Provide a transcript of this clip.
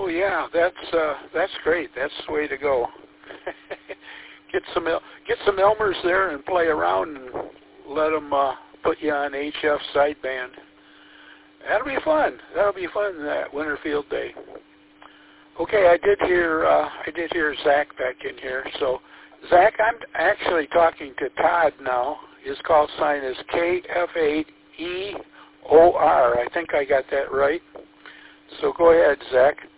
Oh yeah, that's great. That's the way to go. Get some Elmers there and play around and let them put you on HF sideband. That'll be fun. That'll be fun that winter field day. Okay, I did hear Zach back in here. So Zach, I'm actually talking to Todd now. His call sign is KF8EOR. I think I got that right. So go ahead, Zach.